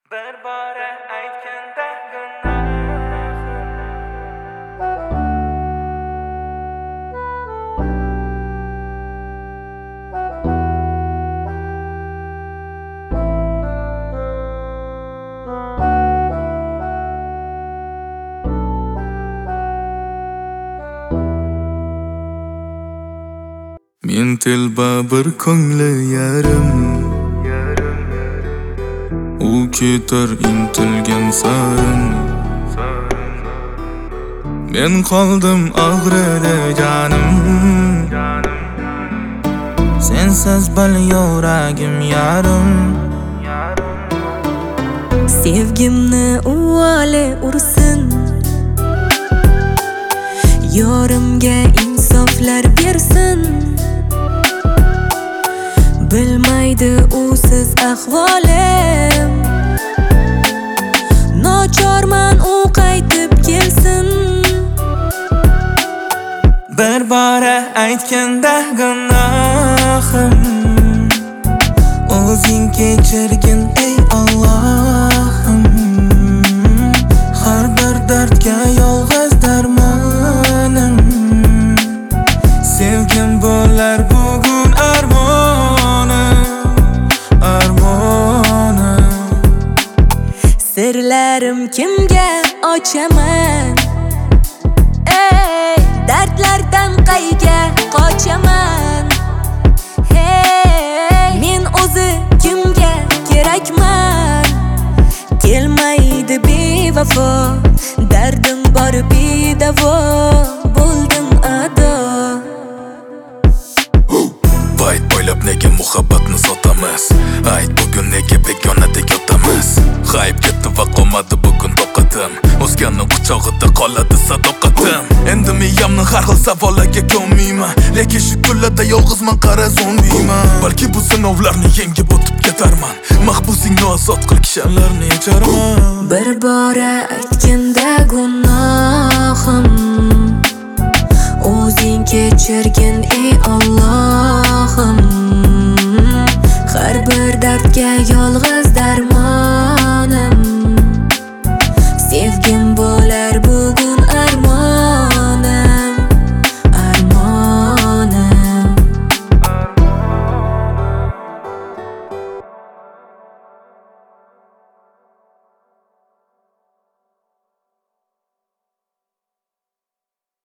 Bir bora aytganda gunohim Men telba bir ko'ngli yarim, u ketar intilgan sarin. Men qoldim og'rida jonim, sensiz bil yuragim yarim. Sevgimni uvoli ursin, yorimga insoflar bersin. Bilmaydi usiz ahvolim, nochorman u qaytib kelsin. Bir bora aytganda gunohim, o'zing kechirgin ey Allohim. Har bir dardga yolg'iz darmonim, sevgim bo'lar bugun armonim. Sirlarim kimga ochaman? Ey, dardlardan qayga qochaman? Hey, men o'zi kimga kerakman? Kelmaydi bevafo, dardim bor bedavo, bo'ldim ado. Bayt bo'ylab nega muhabbatni sotamiz? Ayt bugun nega begonada yotamiz? G'ayb ketdi va qolmadi bugun toqatim, o'zganning quchog'ida qoladi sadoqatim. Endi miyamni har xil savollarga ko'nmayman, lekin shu kunlarda yolg'izman, qara zombiyman. Balki bu sinovlarni yengib o'tib ketarman, mahbusingni ozod qil, kishanlarni yecharman. Bir bora aytganda gunohim, o'zing kechirgin ey Alloh.